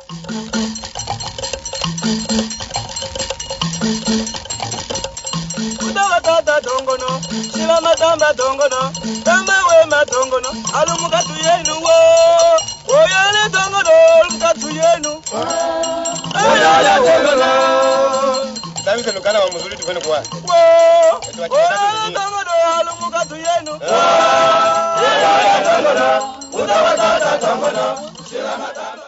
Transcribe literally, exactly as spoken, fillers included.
Utawatata dongono, sila matamba dongono, tamba we matongono, alumuka tuyenu wo, oyane dongono, alumuka tuyenu. Oyane dongono. Tabi se lukana wa muzuri tufene kwa. Wo, oyane dongono, alumuka tuyenu. Oyane dongono, utawatata dongono, sila matamba.